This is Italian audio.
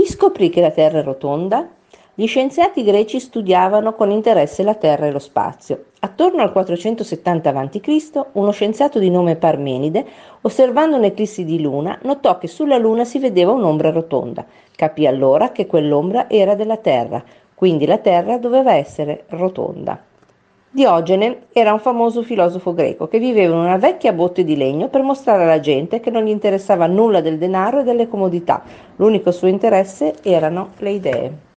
Chi scoprì che la Terra è rotonda? Gli scienziati greci studiavano con interesse la Terra e lo spazio. Attorno al 470 a.C., uno scienziato di nome Parmenide, osservando un'eclissi di luna, notò che sulla luna si vedeva un'ombra rotonda. Capì allora che quell'ombra era della Terra, quindi la Terra doveva essere rotonda. Diogene era un famoso filosofo greco che viveva in una vecchia botte di legno per mostrare alla gente che non gli interessava nulla del denaro e delle comodità. L'unico suo interesse erano le idee.